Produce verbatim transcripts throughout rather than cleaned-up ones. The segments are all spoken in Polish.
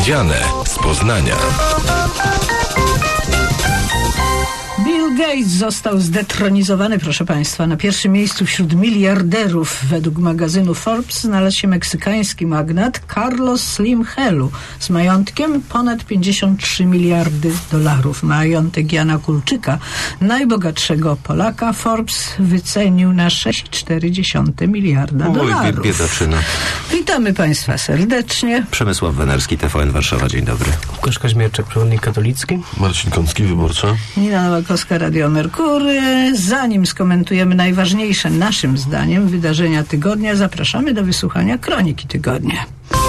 Widziane z Poznania. Bill Gates został zdetronizowany, proszę Państwa. Na pierwszym miejscu wśród miliarderów według magazynu Forbes znalazł się meksykański magnat Carlos Slim Helu z majątkiem ponad pięćdziesiąt trzy miliardy dolarów. Majątek Jana Kulczyka, najbogatszego Polaka, Forbes wycenił na sześć przecinek cztery miliarda Oj, dolarów. biedaczyna. Witamy Państwa serdecznie. Przemysław Wenerski, T V N Warszawa. Dzień dobry. Łukasz Kaźmierczak, przewodnik katolicki. Marcin Kącki, wyborcza. Nina Nowakowska, Radio Merkury. Zanim skomentujemy najważniejsze naszym zdaniem wydarzenia tygodnia, zapraszamy do wysłuchania Kroniki Tygodnia.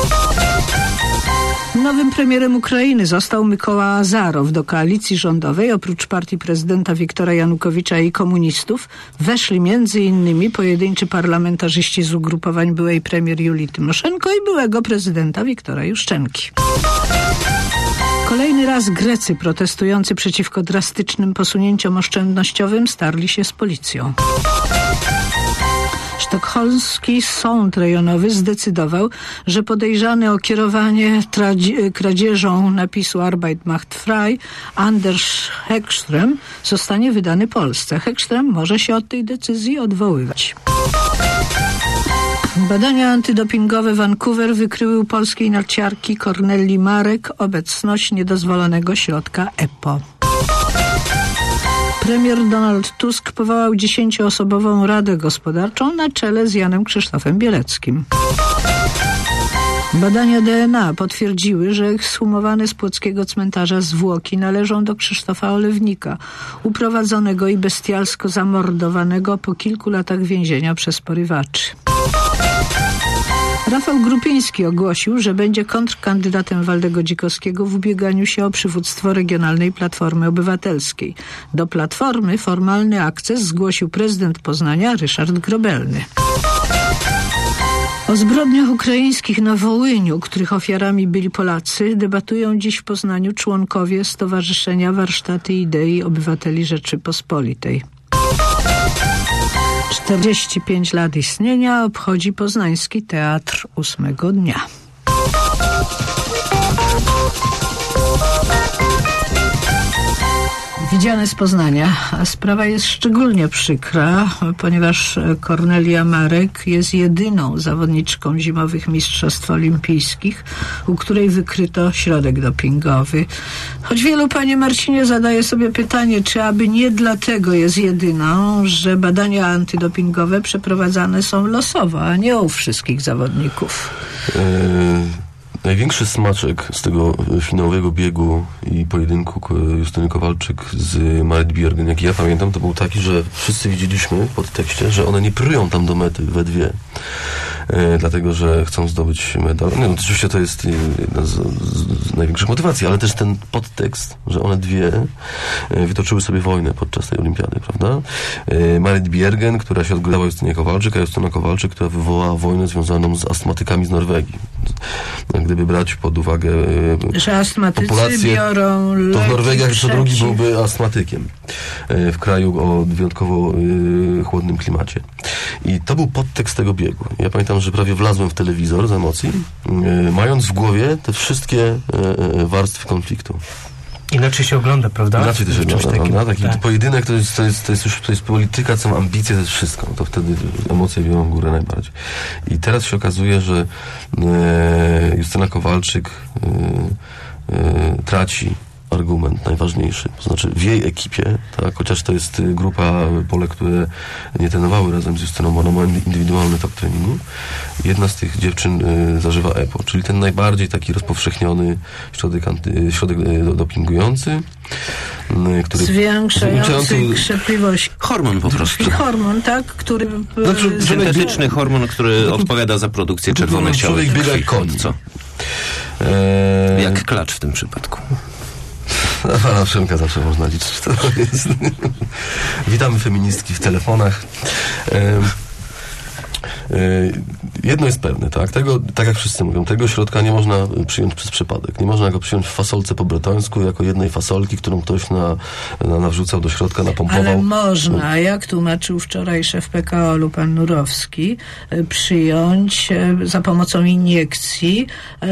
Nowym premierem Ukrainy został Mykoła Azarow. Do koalicji rządowej oprócz partii prezydenta Wiktora Janukowicza i komunistów weszli między innymi pojedynczy parlamentarzyści z ugrupowań byłej premier Julii Tymoszenko i byłego prezydenta Wiktora Juszczenki. Kolejny raz Grecy protestujący przeciwko drastycznym posunięciom oszczędnościowym starli się z policją. Sztokholmski Sąd Rejonowy zdecydował, że podejrzany o kierowanie tradzi- kradzieżą napisu Arbeit macht frei Anders Häggström zostanie wydany Polsce. Häggström może się od tej decyzji odwoływać. Badania antydopingowe Vancouver wykryły u polskiej narciarki Kornelii Marek obecność niedozwolonego środka E P O. Premier Donald Tusk powołał dziesięcioosobową Radę Gospodarczą na czele z Janem Krzysztofem Bieleckim. Badania D N A potwierdziły, że ekshumowane z płockiego cmentarza zwłoki należą do Krzysztofa Olewnika, uprowadzonego i bestialsko zamordowanego po kilku latach więzienia przez porywaczy. Rafał Grupiński ogłosił, że będzie kontrkandydatem Waldego Dzikowskiego w ubieganiu się o przywództwo Regionalnej Platformy Obywatelskiej. Do Platformy formalny akces zgłosił prezydent Poznania Ryszard Grobelny. O zbrodniach ukraińskich na Wołyniu, których ofiarami byli Polacy, debatują dziś w Poznaniu członkowie Stowarzyszenia Warsztaty Idei Obywateli Rzeczypospolitej. czterdzieści pięć lat istnienia obchodzi Poznański Teatr Ósmego Dnia. Widziane z Poznania, a sprawa jest szczególnie przykra, ponieważ Kornelia Marek jest jedyną zawodniczką zimowych mistrzostw olimpijskich, u której wykryto środek dopingowy. Choć wielu, panie Marcinie, zadaje sobie pytanie, czy aby nie dlatego jest jedyną, że badania antydopingowe przeprowadzane są losowo, a nie u wszystkich zawodników. Yy... Największy smaczek z tego finałowego biegu i pojedynku Justyny Kowalczyk z Marit Bjergen, jak ja pamiętam, to był taki, że wszyscy widzieliśmy w podtekście, że one nie prują tam do mety we dwie. E, dlatego, że chcą zdobyć medal. Nie, no, oczywiście to jest jedna z, z, z największych motywacji, ale też ten podtekst, że one dwie e, wytoczyły sobie wojnę podczas tej olimpiady, prawda? E, Marit Bjergen, która się odgrała Justynie Kowalczyk, a Justyna Kowalczyk, która wywołała wojnę związaną z astmatykami z Norwegii. Gdyby brać pod uwagę e, że astmatycy populację, biorą to w Norwegiach co drugi przeciw. byłby astmatykiem e, w kraju o wyjątkowo e, chłodnym klimacie. I to był podtekst tego biegu. Ja pamiętam, że prawie wlazłem w telewizor z emocji, e, mając w głowie te wszystkie e, warstwy konfliktu. Inaczej się ogląda, prawda? Inaczej też się ogląda, takim, prawda? Taki tak. pojedynek to jest, to, jest, to jest już to jest polityka, co ambicje, to jest wszystko. To wtedy emocje biorą górę najbardziej. I teraz się okazuje, że e, Justyna Kowalczyk e, e, traci argument najważniejszy. To znaczy w jej ekipie, tak, chociaż to jest grupa Polek, które nie trenowały razem z Justyną, bo ona ma indywidualny tok treningu. Jedna z tych dziewczyn y, zażywa E P O, czyli ten najbardziej taki rozpowszechniony środek, anty, środek y, dopingujący, y, który zwiększający krzepliwość. Hormon po prostu. Hormon, tak, który... Znaczy, syntetyczny biega, hormon, który no, odpowiada za produkcję czerwonych ciał. Człowiek biega jak koń. Co? Eee... Jak klacz w tym przypadku. Na pana Przemka zawsze można liczyć. To jest. Witamy feministki w telefonach. E, e, jedno jest pewne, tak? Tego, tak jak wszyscy mówią, tego środka nie można przyjąć przez przypadek. Nie można go przyjąć w fasolce po bretońsku, jako jednej fasolki, którą ktoś na, na, nawrzucał do środka, napompował. Ale można, jak tłumaczył wczoraj szef P K O-lu, pan Nurowski, przyjąć za pomocą iniekcji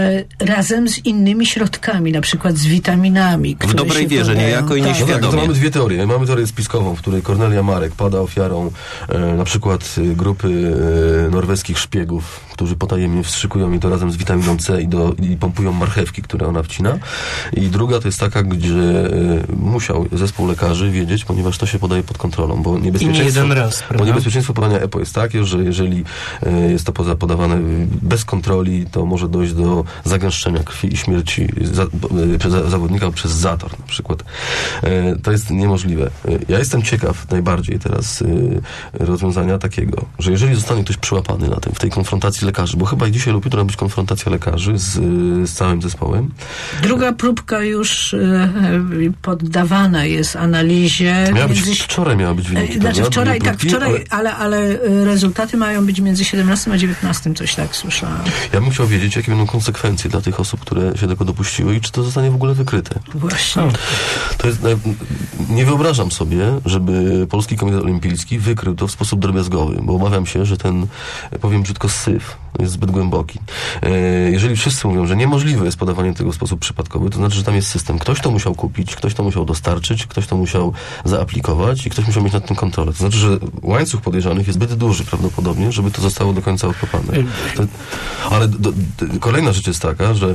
razem z innymi środkami, na przykład z witaminami. W dobrej wierze, podają. niejako i tak. nieświadomie. No tak, to mamy dwie teorie. Mamy teorię spiskową, w której Kornelia Marek pada ofiarą e, na przykład e, grupy e, norweskich szpiegów, którzy potajemnie wstrzykują mi to razem z witaminą C i, do, i pompują marchewki, które ona wcina. I druga to jest taka, gdzie e, musiał zespół lekarzy wiedzieć, ponieważ to się podaje pod kontrolą, bo niebezpieczeństwo, I nie jeden raz, bo niebezpieczeństwo podania E P O jest takie, że jeżeli e, jest to poza, podawane bez kontroli, to może dojść do zagęszczenia krwi i śmierci za, e, przez zawodnika przez zator na przykład. E, to jest niemożliwe. E, ja jestem ciekaw najbardziej teraz e, rozwiązania takiego, że jeżeli zostanie ktoś przyłapany na tym, w tej konfrontacji lekarzy, bo chyba i dzisiaj lub jutro ma być konfrontacja lekarzy z, z całym zespołem. Druga próbka już e, poddawana jest analizie. Miała być, między... wczoraj miała być wyniki. Znaczy prawda? wczoraj, Drugie tak, próbki, wczoraj, ale... ale, ale rezultaty mają być między siedemnastym a dziewiętnastym, coś tak słyszałam. Ja bym chciał wiedzieć, jakie będą konsekwencje dla tych osób, które się tego dopuściły i czy to zostanie w ogóle wykryte. Właśnie. To jest, nie wyobrażam sobie, żeby Polski Komitet Olimpijski wykrył to w sposób drobiazgowy, bo obawiam się, że ten, powiem brzydko, syf jest zbyt głęboki. Jeżeli wszyscy mówią, że niemożliwe jest podawanie tego w sposób przypadkowy, to znaczy, że tam jest system. Ktoś to musiał kupić, ktoś to musiał dostarczyć, ktoś to musiał zaaplikować i ktoś musiał mieć nad tym kontrolę. To znaczy, że łańcuch podejrzanych jest zbyt duży prawdopodobnie, żeby to zostało do końca odkopane. To, ale do, do, kolejna rzecz jest taka, że e,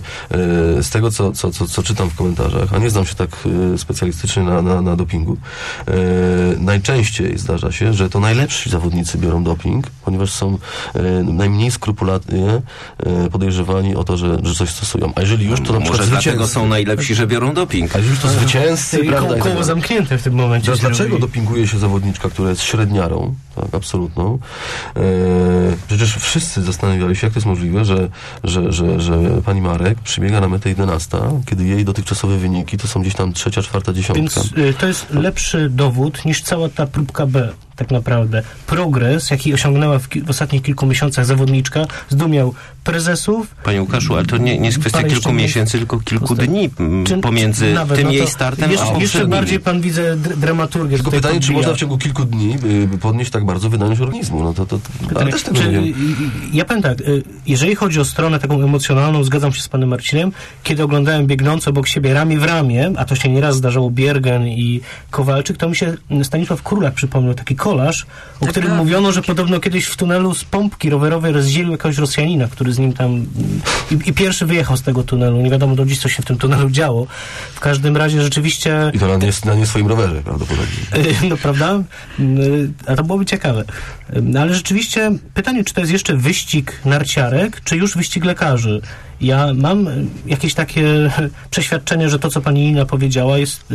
z tego, co, co, co, co czytam w komentarzach, a nie znam się tak e, specjalistycznie na, na, na dopingu, e, najczęściej zdarza się, że to najlepsi zawodnicy biorą doping, ponieważ są e, najmniej skrupulatnie e, podejrzewani o to, że, że coś stosują. A jeżeli już, to na przykład Może dlatego zwycięzcy. są najlepsi, że biorą doping. A jeżeli już to zwycięzcy, I prawda? koło, i tak koło dalej. zamknięte w tym momencie. Teraz się dlaczego robi. dopinguje się zawodniczka, która jest średniarą, tak, absolutną? E, przecież wszyscy zastanawiali się, jak to jest możliwe, że, że, że, że pani Marek przybiega na metę jedenasta, kiedy jej dotychczasowe wyniki to są gdzieś tam trzecia, czwarta, dziesiątka. Więc y, to jest lepszy dowód niż cała ta próbka B. Tak naprawdę. Progres, jaki osiągnęła w, ki- w ostatnich kilku miesiącach zawodniczka, zdumiał prezesów. Panie Łukaszu, ale to nie, nie jest kwestia Parę kilku jeszcze miesięcy, tylko kilku dni m, Czy- pomiędzy nawet, tym no to jej startem jeszcze, a jeszcze poprzednim. bardziej pan widzę dr- dramaturgię. Tylko tutaj pytanie, czy podbija. można w ciągu kilku dni y, podnieść tak bardzo wydajność organizmu? No to, to, to ale Pytanie, też tego czy, nie wiem. y, y, ja powiem tak, y, jeżeli chodzi o stronę taką emocjonalną, zgadzam się z panem Marcinem, kiedy oglądałem biegnące obok siebie ramię w ramię, a to się nieraz zdarzało Biergen i Kowalczyk, to mi się Stanisław Królak przypomniał taki kolarz, o którym Tak, mówiono, że podobno kiedyś w tunelu z pompki rowerowej rozdzielił jakiegoś Rosjanina, który z nim tam i, i pierwszy wyjechał z tego tunelu. Nie wiadomo do dziś, co się w tym tunelu działo. W każdym razie rzeczywiście... I to na nie, na nie swoim rowerze prawdopodobnie. No prawda? A to byłoby ciekawe. No, ale rzeczywiście pytanie, czy to jest jeszcze wyścig narciarek, czy już wyścig lekarzy? Ja mam jakieś takie przeświadczenie, że to, co pani Nina powiedziała, jest,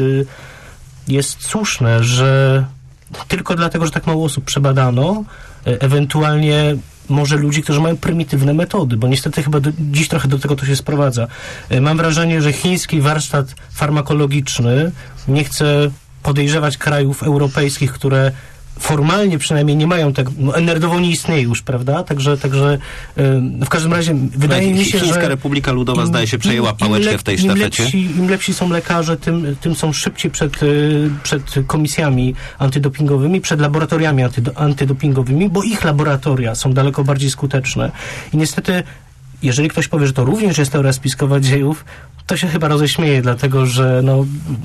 jest słuszne, że tylko dlatego, że tak mało osób przebadano, ewentualnie może ludzi, którzy mają prymitywne metody, bo niestety chyba do, dziś trochę do tego to się sprowadza. Mam wrażenie, że chiński warsztat farmakologiczny nie chce podejrzewać krajów europejskich, które formalnie przynajmniej nie mają tak, no, nerdowo nie istnieje już, prawda? Także, także yy, w każdym razie wydaje mi się, Chińska że Republika Ludowa im, zdaje się przejęła im, pałeczkę im w tej im sztafecie. Lepsi, Im lepsi są lekarze, tym, tym są szybciej przed, yy, przed komisjami antydopingowymi, przed laboratoriami antydo, antydopingowymi, bo ich laboratoria są daleko bardziej skuteczne. I niestety, jeżeli ktoś powie, że to również jest teoria spiskowa dziejów, to się chyba roześmieje, dlatego że no...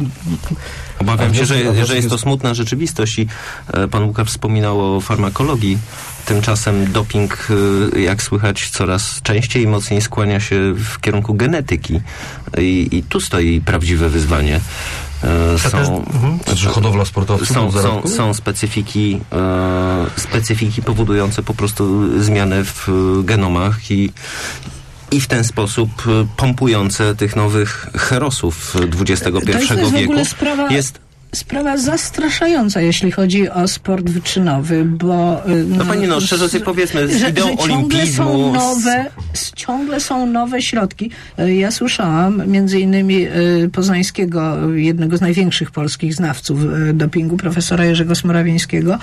Obawiam się, że, że jest to smutna rzeczywistość i e, pan Łukasz wspominał o farmakologii. Tymczasem doping, e, jak słychać, coraz częściej i mocniej skłania się w kierunku genetyki. I, i tu stoi prawdziwe wyzwanie. E, są, Znaczy hodowla sportowców są, są, są specyfiki, e, specyfiki powodujące po prostu zmianę w genomach i i w ten sposób pompujące tych nowych herosów dwudziestego pierwszego to jest wieku. W ogóle sprawa... Jest sprawa zastraszająca, jeśli chodzi o sport wyczynowy, bo... No, no pani, no szczerze sobie powiedzmy, z że, ideą że olimpizmu... Są nowe, ciągle są nowe środki. Ja słyszałam między innymi poznańskiego, jednego z największych polskich znawców dopingu, profesora Jerzego Smorawińskiego,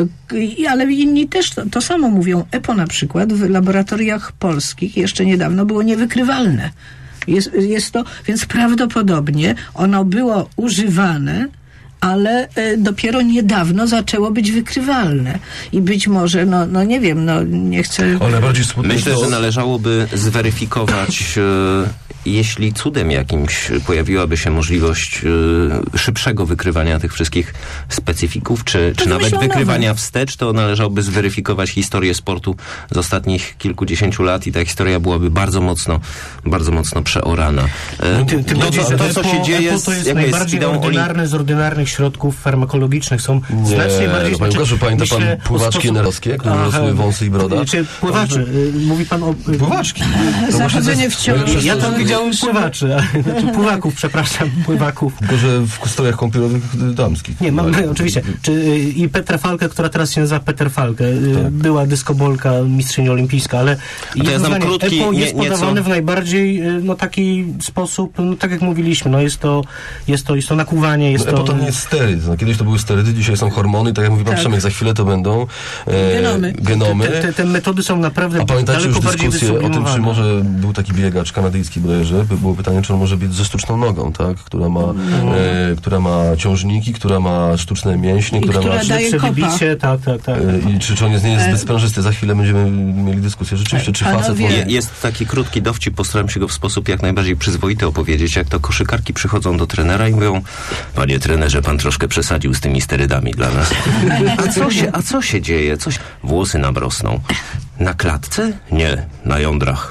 ale inni też to, to samo mówią. EPO na przykład w laboratoriach polskich jeszcze niedawno było niewykrywalne. Jest, jest to, więc prawdopodobnie ono było używane, ale e, dopiero niedawno zaczęło być wykrywalne. I być może, no, no nie wiem, no nie chcę... Ale bardziej Myślę, że należałoby zweryfikować, e, jeśli cudem jakimś pojawiłaby się możliwość e, szybszego wykrywania tych wszystkich specyfików, czy, czy nawet wykrywania nowym. wstecz, to należałoby zweryfikować historię sportu z ostatnich kilkudziesięciu lat i ta historia byłaby bardzo mocno, bardzo mocno przeorana. E, ty, ty to, to, to, to, co się dzieje, to jest jaka najbardziej jest ordynarny z ordynarnych środków farmakologicznych. Są nie, znacznie bardziej... No, panie Łukaszu, pamięta pan pływaczki sposób... generowskie, które niosły wąsy i broda? Czy pływaczy? Mówi pan o... Pływaczki. Zachodzenie w ciągu. Ja tam widziałem pływaczy. Znaczy pływaków, przepraszam, pływaków. Tylko, że w strojach kąpielowych damskich. Nie, mam, oczywiście. Czy, I Petra Falkę, która teraz się nazywa Peter Falkę, tak. była dyskobolka, mistrzyni olimpijska, ale to ja znam krótki, EPO jest nie, podawany nieco... w najbardziej no, taki sposób, no, tak jak mówiliśmy, no, jest, to, jest, to, jest to nakłuwanie. Jest no, EPO to... to nie jest steryd. No, kiedyś to były sterydy, dzisiaj są hormony, tak jak mówi pan tak. Przemek, za chwilę to będą e, genomy. genomy. Te, te, te metody są naprawdę A pamiętacie daleko już bardziej dyskusję o tym, czy może był taki biegacz kanadyjski bodajże, było pytanie, czy on może biec ze sztuczną nogą, tak? Która ma, no. e, która ma ciążniki, która ma sztuczne mięśnie, I która, która ma daje przebicie, tak, tak, tak. E, I czy, czy on jest, nie jest zbyt sprężysty? Za chwilę będziemy mieli dyskusję. Rzeczywiście, czy Panowie, facet może... Jest taki krótki dowcip, postaram się go w sposób jak najbardziej przyzwoity opowiedzieć, jak to koszykarki przychodzą do trenera i mówią: panie trenerze, pan troszkę przesadził z tymi sterydami dla nas. A co się, a co się dzieje? Coś... Włosy nam rosną. Na klatce? Nie, na jądrach.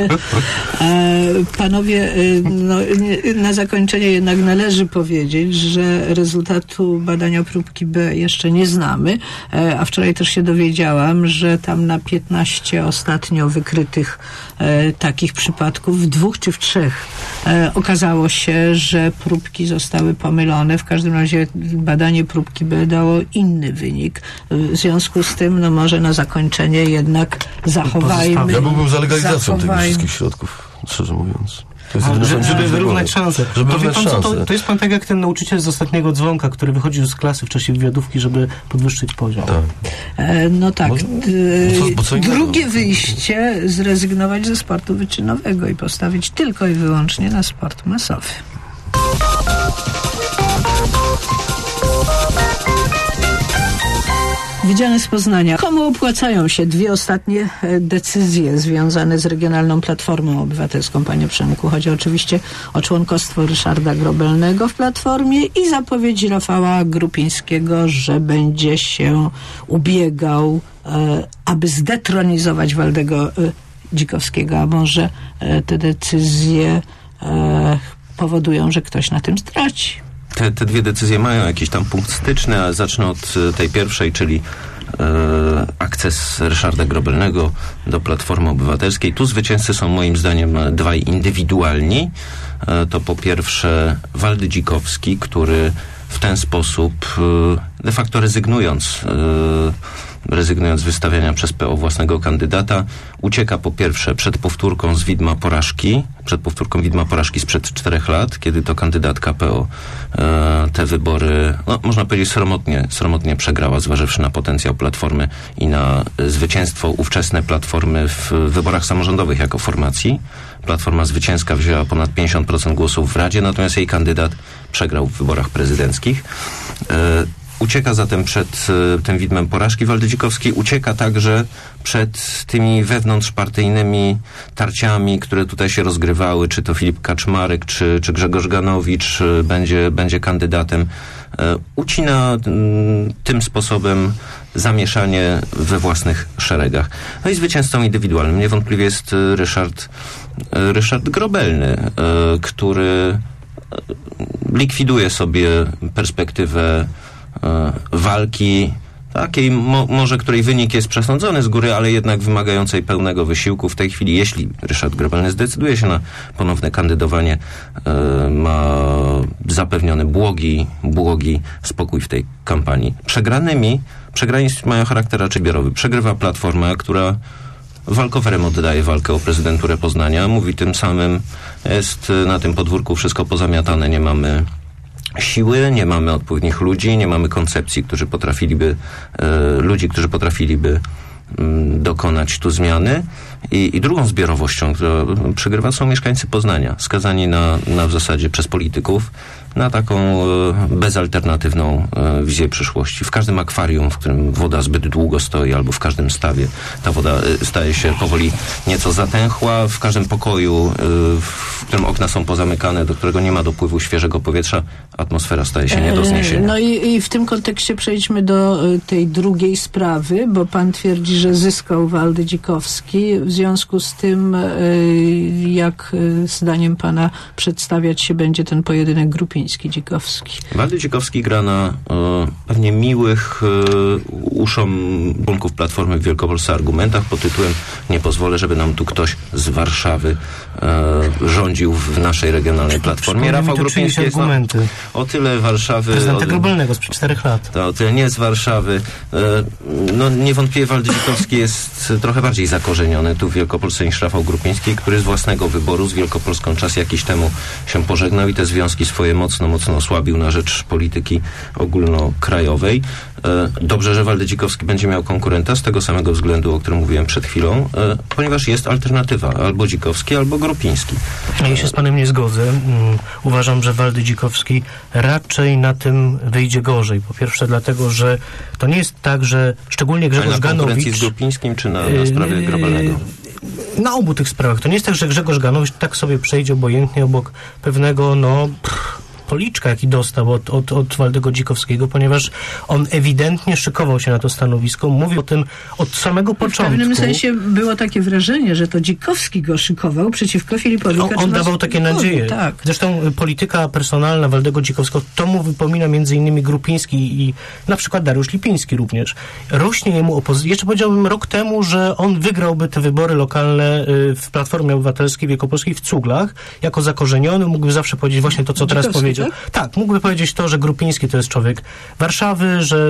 E, panowie, no, na zakończenie jednak należy powiedzieć, że rezultatu badania próbki B jeszcze nie znamy, e, a wczoraj też się dowiedziałam, że tam na piętnaście ostatnio wykrytych e, takich przypadków, w dwóch czy w trzech e, okazało się, że próbki zostały pomylone. W każdym razie badanie próbki B dało inny wynik. W związku z tym, no może na zakończenie jednak zachowajmy. Ja byłbym za legalizacją zachowajmy. tych wszystkich środków, szczerze mówiąc. To jest A, żeby, żeby wyrównać szanse. Żeby to, wyrównać pan, szanse. to, to jest pan tak jak ten nauczyciel z ostatniego dzwonka, który wychodził z klasy w czasie wywiadówki, żeby podwyższyć poziom. Tak. E, no tak. Bo, bo co, bo co Drugie wyjście, zrezygnować ze sportu wyczynowego i postawić tylko i wyłącznie na sport masowy. Wydziane z Poznania. Komu opłacają się dwie ostatnie decyzje związane z Regionalną Platformą Obywatelską, panie Przemku? Chodzi oczywiście o członkostwo Ryszarda Grobelnego w Platformie i zapowiedź Rafała Grupińskiego, że będzie się ubiegał, e, aby zdetronizować Waldego e, Dzikowskiego, a może e, te decyzje e, powodują, że ktoś na tym straci. Te, te dwie decyzje mają jakiś tam punkt styczny, ale zacznę od tej pierwszej, czyli e, akces Ryszarda Grobelnego do Platformy Obywatelskiej. Tu zwycięzcy są moim zdaniem dwaj indywidualni. E, to po pierwsze Waldy Dzikowski, który w ten sposób e, de facto rezygnując e, rezygnując z wystawiania przez P O własnego kandydata, ucieka po pierwsze przed powtórką z widma porażki, przed powtórką widma porażki sprzed czterech lat, kiedy to kandydatka P O e, te wybory, no, można powiedzieć, sromotnie, sromotnie przegrała, zważywszy na potencjał Platformy i na zwycięstwo ówczesne Platformy w wyborach samorządowych jako formacji. Platforma zwycięska wzięła ponad pięćdziesiąt procent głosów w Radzie, natomiast jej kandydat przegrał w wyborach prezydenckich. E, Ucieka zatem przed y, tym widmem porażki Waldy Dzikowskiej, ucieka także przed tymi wewnątrzpartyjnymi tarciami, które tutaj się rozgrywały, czy to Filip Kaczmarek, czy, czy Grzegorz Ganowicz y, będzie, będzie kandydatem. Y, ucina y, tym sposobem zamieszanie we własnych szeregach. No i zwycięzcą indywidualnym niewątpliwie jest y, Ryszard, y, Ryszard Grobelny, y, który likwiduje sobie perspektywę walki takiej mo, może, której wynik jest przesądzony z góry, ale jednak wymagającej pełnego wysiłku. W tej chwili, jeśli Ryszard Grobelny zdecyduje się na ponowne kandydowanie, e, ma zapewniony błogi, błogi spokój w tej kampanii. Przegranymi, przegrani mają charakter raczej zbiorowy. Przegrywa Platforma, która walkowerem oddaje walkę o prezydenturę Poznania. Mówi tym samym, jest na tym podwórku wszystko pozamiatane, nie mamy siły, nie mamy odpowiednich ludzi, nie mamy koncepcji, którzy potrafiliby, e, ludzi, którzy potrafiliby m, dokonać tu zmiany. I, I drugą zbiorowością, która przegrywa, są mieszkańcy Poznania, skazani na, na w zasadzie przez polityków na taką e, bezalternatywną e, wizję przyszłości. W każdym akwarium, w którym woda zbyt długo stoi, albo w każdym stawie ta woda e, staje się powoli nieco zatęchła. W każdym pokoju, e, w którym okna są pozamykane, do którego nie ma dopływu świeżego powietra, atmosfera staje się nie do zniesienia. No i, i w tym kontekście przejdźmy do e, tej drugiej sprawy, bo pan twierdzi, że zyskał Waldy Dzikowski. W związku z tym, e, jak e, zdaniem pana przedstawiać się będzie ten pojedynek Grupiński-Dzikowski? Waldy Dzikowski gra na e, pewnie miłych e, uszom członków Platformy w Wielkopolsce argumentach pod tytułem "Nie pozwolę, żeby nam tu ktoś z Warszawy e, rządził w naszej regionalnej Platformie". Rafał Grupiński jest no, o tyle Warszawy... Prezydenta Grobelnego sprzed czterech lat. To, o tyle nie z Warszawy. E, no niewątpliwie Waldy Dzikowski jest trochę bardziej zakorzeniony tu w Wielkopolsce niż Rafał Grupiński, który z własnego wyboru z Wielkopolską czas jakiś temu się pożegnał i te związki swoje mocno, mocno osłabił na rzecz polityki ogólnokrajowej. E, dobrze, że Waldy Dzikowski będzie miał konkurenta z tego samego względu, o którym mówiłem przed chwilą, e, ponieważ jest alternatywa. Albo Dzikowski, albo Grupiński. Ja się z panem nie zgodzę. Um, uważam, że Waldy Dzikowski raczej na tym wyjdzie gorzej. Po pierwsze dlatego, że to nie jest tak, że szczególnie Grzegorz Ganowicz... Na konkurencji z Grupińskim, czy na, na sprawie Grobelnego? Na obu tych sprawach. To nie jest tak, że Grzegorz Ganowicz tak sobie przejdzie obojętnie obok pewnego, no... Pff, policzka, jaki dostał od, od, od Waldego Dzikowskiego, ponieważ on ewidentnie szykował się na to stanowisko, mówił o tym od samego początku. W pewnym sensie było takie wrażenie, że to Dzikowski go szykował przeciwko Filipowi On, on dawał takie nadzieje. Tak. Zresztą polityka personalna Waldego Dzikowskiego, to mu wypomina między innymi Grupiński i na przykład Dariusz Lipiński również. Rośnie jemu opozycja. Jeszcze powiedziałbym rok temu, że on wygrałby te wybory lokalne w Platformie Obywatelskiej Wielkopolskiej w Cuglach, jako zakorzeniony, mógłby zawsze powiedzieć właśnie to, co teraz powiedział. Tak? tak, mógłby powiedzieć to, że Grupiński to jest człowiek Warszawy, że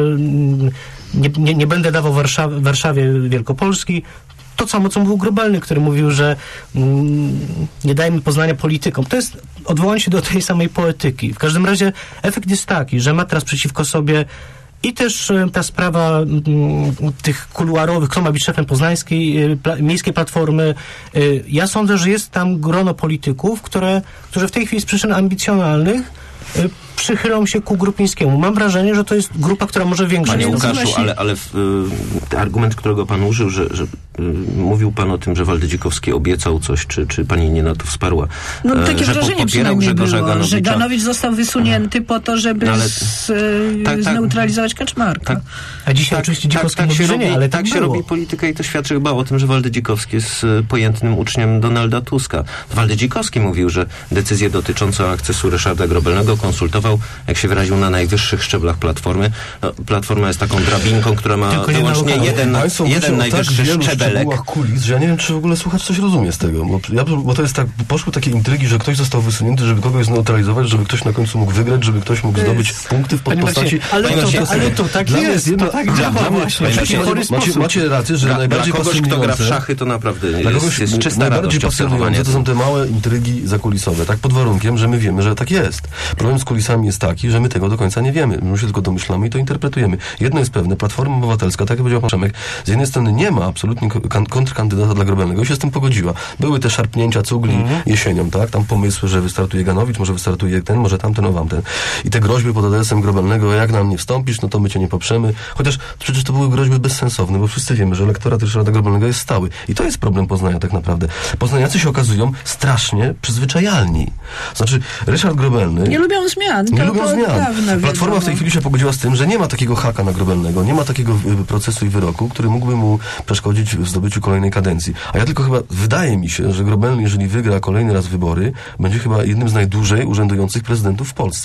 nie, nie, nie będę dawał Warszawie, Warszawie Wielkopolski. To samo, co mówił Grobelny, który mówił, że mm, nie dajmy Poznania politykom. To jest odwołanie się do tej samej poetyki. W każdym razie efekt jest taki, że ma teraz przeciwko sobie i też ta sprawa m, tych kuluarowych, kto ma być szefem poznańskiej, pla, miejskiej platformy. Ja sądzę, że jest tam grono polityków, które, którzy w tej chwili z przyczyn ambicjonalnych przychylą się ku Grupińskiemu. Mam wrażenie, że to jest grupa, która może większa. Panie Łukaszu, ale, ale w, y, argument, którego pan użył, że, że y, mówił pan o tym, że Waldy Dzikowski obiecał coś, czy, czy pani nie na to wsparła. No takie że wrażenie przynajmniej było, Ganowicza. Że Ganowicz został wysunięty po to, żeby no, ale, z, y, tak, zneutralizować Kaczmarka. Tak, a dzisiaj tak, oczywiście Dzikowski tak, tak mówi, się że nie, robi, ale tak, tak się było. robi polityka i to świadczy chyba o tym, że Waldy Dzikowski jest y, pojętnym uczniem Donalda Tuska. Waldy Dzikowski mówił, że decyzję dotyczącą akcesu Ryszarda Grobelnego konsultował, jak się wyraził, na najwyższych szczeblach Platformy. No, Platforma jest taką drabinką, która ma Tylko wyłącznie jeden, jeden najwyższy tak szczebelek. Kulis, że ja nie wiem, czy w ogóle słuchacz coś rozumie z tego. Bo, ja, bo to jest tak, poszły takie intrygi, że ktoś został wysunięty, żeby kogoś zneutralizować, żeby ktoś na końcu mógł wygrać, żeby ktoś mógł zdobyć punkty w postaci... Ale, to, to, ale to tak dla jest, jest, to tak działa właśnie. Macie, macie rację, że dla, najbardziej dla kogoś, kto gra w szachy, to naprawdę jest, jest czysta radość obserwowania. To są te małe intrygi zakulisowe, tak pod warunkiem, że my wiemy, że tak jest. Problem z kulisami jest taki, że my tego do końca nie wiemy. My się tylko domyślamy i to interpretujemy. Jedno jest pewne, Platforma Obywatelska, tak jak powiedział pan Przemek, z jednej strony nie ma absolutnie kontrkandydata dla Grobelnego i się z tym pogodziła. Były te szarpnięcia cugli mm-hmm. jesienią, tak? Tam pomysły, że wystartuje Ganowicz, może wystartuje ten, może tamten, o wamten. I te groźby pod adresem Grobelnego, jak nam nie wstąpisz, no to my cię nie poprzemy. Chociaż przecież to były groźby bezsensowne, bo wszyscy wiemy, że elektorat Ryszarda Grobelnego jest stały. I to jest problem Poznania tak naprawdę. Poznaniacy się okazują strasznie przyzwyczajalni. Znaczy, Ryszard Grobelny... Nie lubią zmian. Nie to, lubią to zmian. Platforma wiadomo. w tej chwili się pogodziła z tym, że nie ma takiego haka na Grobelnego, nie ma takiego procesu i wyroku, który mógłby mu przeszkodzić w zdobyciu kolejnej kadencji. A ja tylko chyba, wydaje mi się, że Grobelny, jeżeli wygra kolejny raz wybory, będzie chyba jednym z najdłużej urzędujących prezydentów w Polsce.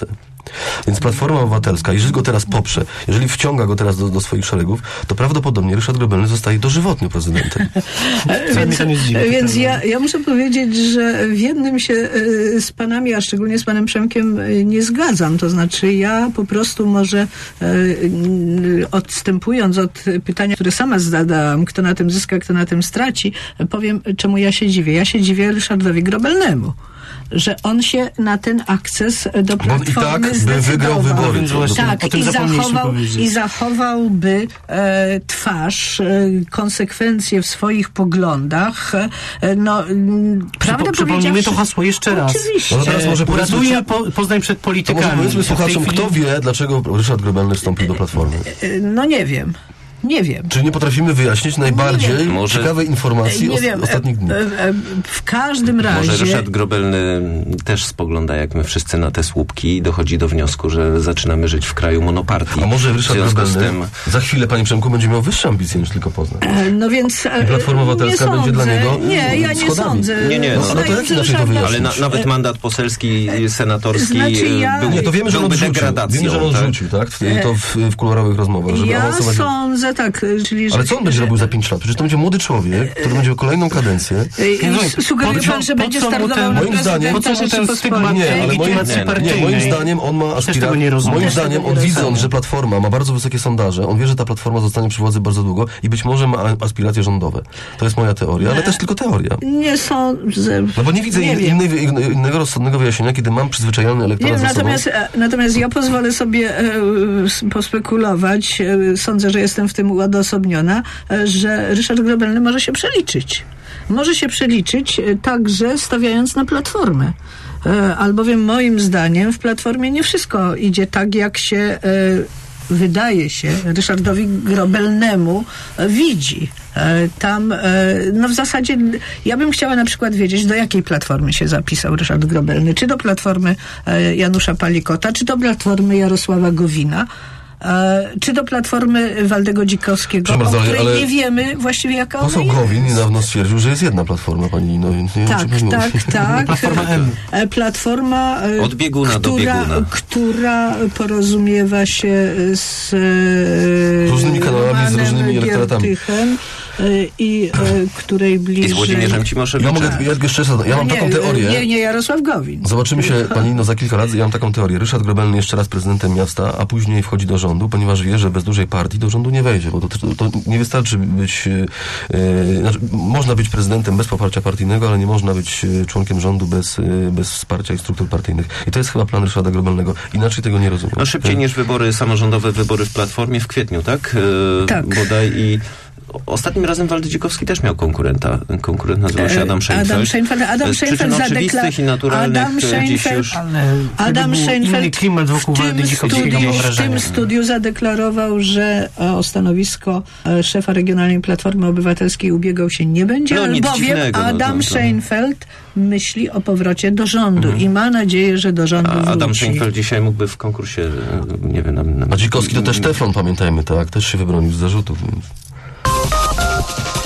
Więc Platforma Obywatelska, jeżeli go teraz poprze, jeżeli wciąga go teraz do, do swoich szeregów, to prawdopodobnie Ryszard Grobelny zostaje dożywotnio prezydentem. więc więc ja, ja muszę powiedzieć, że w jednym się y, z panami, a szczególnie z panem Przemkiem, y, nie zgadzam. To znaczy ja po prostu może y, y, odstępując od pytania, które sama zadałam, kto na tym zyska, kto na tym straci, powiem, czemu ja się dziwię. Ja się dziwię Ryszardowi Grobelnemu, że on się na ten akces do Platformy i tak by wygrał wybory. Tak, i, zachował, i zachowałby e, twarz, e, konsekwencje w swoich poglądach. E, no, prawdę Przypomnijmy to hasło jeszcze raz. Oczywiście. No teraz może uratuje po, Poznań przed politykami. To może powiedzmy słuchaczom, chwili... kto wie, dlaczego Ryszard Grobelny wstąpił do Platformy? E, no nie wiem. Nie wiem. Czy nie potrafimy wyjaśnić najbardziej Może... ciekawej informacji nie wiem. o ostatnich dni? W każdym razie... Może Ryszard Grobelny też spogląda, jak my wszyscy, na te słupki i dochodzi do wniosku, że zaczynamy żyć w kraju monopartii. A może Ryszard Grobelny tym... za chwilę, panie Przemku, będzie miał wyższe ambicje niż tylko Poznań? No więc... I Platforma Obywatelska nie będzie sądzę. dla niego Nie, ja nie schodami. sądzę. Nie, nie. No, no to jak inaczej to wyjaśnić? Ale na, nawet mandat poselski, senatorski Znaczy ja... był, nie, to wiemy, że on odrzucił. degradacją. Wiemy, że on odrzucił, tak? tak? To w, w kuluarowych rozmowach, żeby ja awansować... sądzę, tak, czyli... Ale co on będzie robił za pięć lat? Przecież to będzie młody człowiek, który będzie kolejną kadencję. Sugeruje pan, że będzie startował na moim zdaniem, nie, ale moim, nie, nie, moim zdaniem on ma aspiracje. Moim zdaniem on widząc, że Platforma ma bardzo wysokie sondaże, on wie, że ta Platforma zostanie przy władzy bardzo długo i być może ma aspiracje rządowe. To jest moja teoria, ale też tylko teoria. Nie sądzę. No bo nie widzę nie innej, innego rozsądnego wyjaśnienia, kiedy mam przyzwyczajony elektorat nie, natomiast, natomiast ja pozwolę sobie e, pospekulować. E, sądzę, że jestem w tym uodosobniona, e, że Ryszard Grobelny może się przeliczyć. Może się przeliczyć e, także stawiając na Platformę. E, albowiem moim zdaniem w Platformie nie wszystko idzie tak, jak się e, wydaje się Ryszardowi Grobelnemu e, widzi. Tam, no w zasadzie ja bym chciała na przykład wiedzieć, do jakiej Platformy się zapisał Ryszard Grobelny. Czy do Platformy Janusza Palikota, czy do Platformy Jarosława Gowina, czy do Platformy Waldego Dzikowskiego, bardzo, o której ale nie wiemy właściwie jaka ona poseł jest. Gowin niedawno stwierdził, że jest jedna Platforma, pani Nino, więc nie tak, wiem, tak, tak. Platforma M. Platforma, od bieguna która, do bieguna. która porozumiewa się z różnymi kanałami, z różnymi elektoratami. Giertychem, i e, której bliżej... I z Włodzimierzem Cimoszewiczem. Ja mogę, ja jeszcze ja mam nie, taką teorię. Nie, nie, Jarosław Gowin. Zobaczymy się, pani Nino, za kilka lat. Ja mam taką teorię. Ryszard Grobelny jeszcze raz prezydentem miasta, a później wchodzi do rządu, ponieważ wie, że bez dużej partii do rządu nie wejdzie, bo to, to, to nie wystarczy być... Yy, znaczy, można być prezydentem bez poparcia partyjnego, ale nie można być członkiem rządu bez, yy, bez wsparcia i struktur partyjnych. I to jest chyba plan Ryszarda Grobelnego. Inaczej tego nie rozumiem. No szybciej niż wybory samorządowe, wybory w Platformie w kwietniu, tak? Yy, tak. Bodaj i ostatnim razem Waldy Dzikowski też miał konkurenta. Konkurent nazywał się Adam Szejnfeld. Adam Szejnfeld, Adam Szejnfeld oczywistych i naturalnych Adam dziś już... Adam Szejnfeld wokół Waldy Dzikowskiego w tym studiu zadeklarował, że o stanowisko szefa Regionalnej Platformy Obywatelskiej ubiegał się nie będzie, no, albowiem Adam no, Szejnfeld myśli o powrocie do rządu mhm. i ma nadzieję, że do rządu A Adam wróci. Szejnfeld dzisiaj mógłby w konkursie, nie wiem... Na, na... A Dzikowski to też Teflon, pamiętajmy, tak? Też się wybronił z zarzutów, więc...